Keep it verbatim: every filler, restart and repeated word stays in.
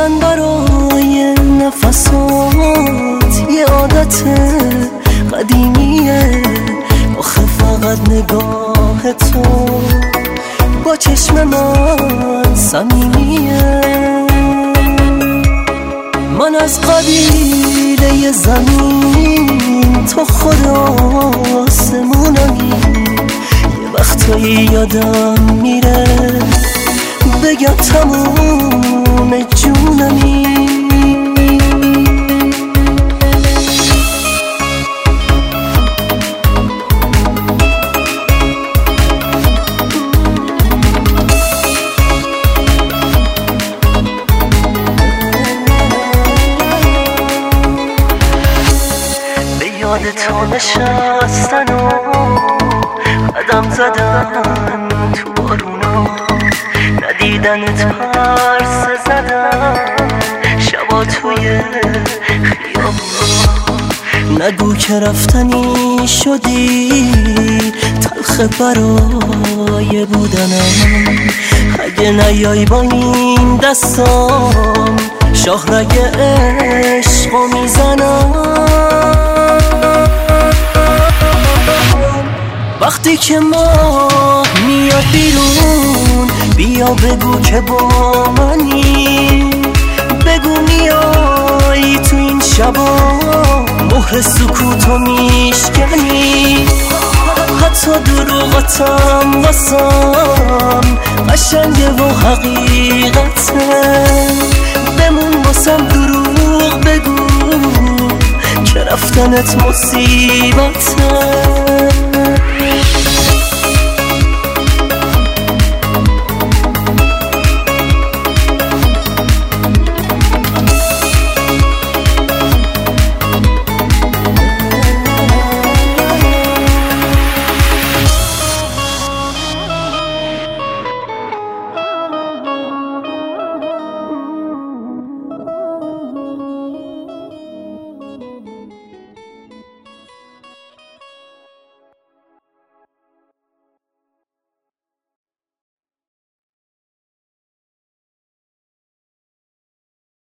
رفتن برای نفسات یه عادت قدیمیه، آخه فقط نگاه تو با چشم من صمیمیه. من از قبیله زمین، تو خود آسمونمی، یه وقتایی یادم میره بگم تموم جونمی. یاد تو نشستن و قدم زدن تو بارونا، ندیدنت پرسه زدن شبا توی خیابونا. نگو که رفتنی شدی تلخ برای بودنم، اگه نیای با این دستام شاهرگ عشقو میزنم. وقتی که ماه میاد بیرون بیا بگو که با منی، بگو میای تو این شبا مهر سکوتو میشکنی. حتی دروغاتم واسم قشنگه و حقیقته، بمون واسم دروغ بگو که رفتنت مصیبته.